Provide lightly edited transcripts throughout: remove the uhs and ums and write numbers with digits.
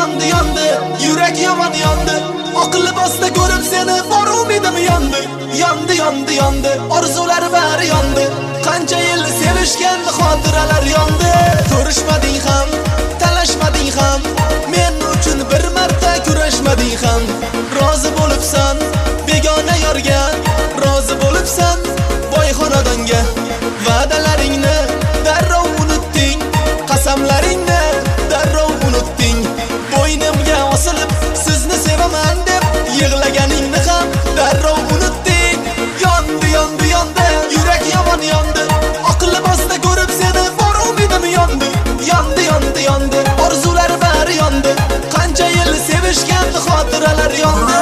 yondi yondi, yurak yomon yondi. Aql bosta ko'rib seni bor umidim yondi. Yondi yondi yondi, orzular bari yondi. Qancha yil sevishgan xotiralar yondi. Ko'rishmading ham, talashmading ham, men uchun bir marta kurashmading ham. Rozi bo'libsan begona yorga, rozi bo'libsan boy xonadonga. Va'dalaringni darrov unutding, qasamlaringni darrov unutding. Bo'ynimga osilib sizni sevaman deb yig'laganingni ham darrov unutding. Yondi yondi yondi, yurak yomon yondi. Aql bosta ko'rib seni bor umidim yondi. Yondi yondi yondi, orzular bari yondi. Qancha yil sevishgan xotiralar yondi.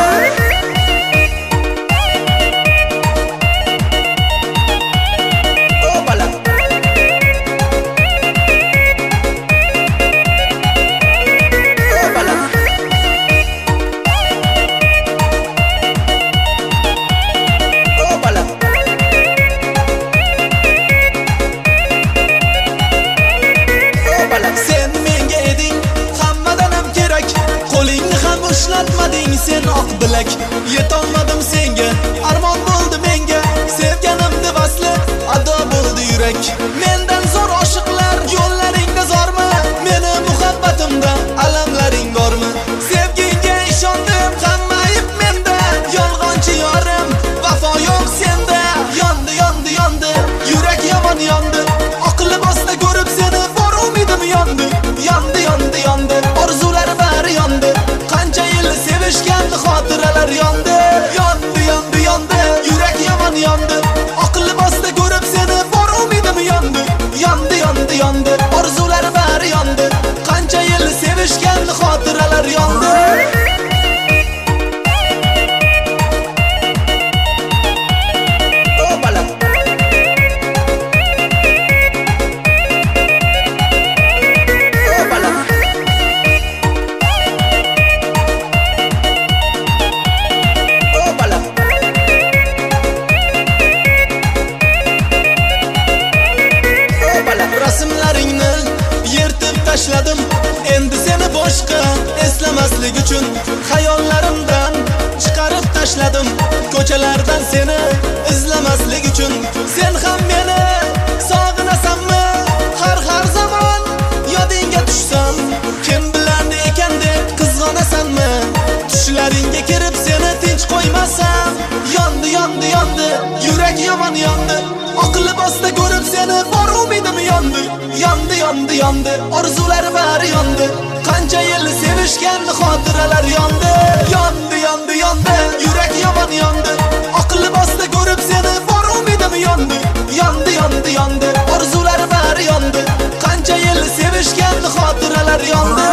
Ushlatmading sen oq bilak, yetolmadim senga, armon bo'ldi menga, sevganimni vasli ado bo'ldi yurak. Mendan zo'r oshiqlar yo'llaringda zormi? Meni muhabbatimda alamlaring bormi? Sevgingga ishondim, hamma ayb menda, yolg'onchi yorim, vafo yo'q senda. Yondi yondi yondi, yurak yomon yondi. Aql bosta ko'rib seni bor umidim yondi. Yondi yondi yondi, orzular bari yondi. Qancha yil sevishgan xotiralar yondi. Yondi yondi yondi, yurak yomon yondi. Aql bosta ko'rib seni bor umidim yondi. Yondi yondi yondi, orzular bari yondi. Qancha yil sevishgan xotiralar yondi. Rasmlaringni yirtib tashladim, endi seni boshqa eslamaslik uchun xayollarimdan chiqarib tashladim. Ko'chalardan seni izlamaslik uchun. Sen ham meni sog'inasanmi? Har zamon yodingga tushsam, kim bilan ekan deb qizg'onasanmi? Tushlaringga kirib seni tinch qo'ymasam. Yondi yondi yondi, yurak yomon yondi. Aql bosta ko'rib seni bor umidim yondi. Yondi yondi yondi, orzular bari yondi. Qancha yil sevishgan xotiralar yondi. Yondi yondi yondi, yurak yomon yondi. Aql bosta ko'rib seni bor umidim yondi. Yondi yondi yondi, orzular bari yondi. Qancha yil sevishgan xotiralar yondi.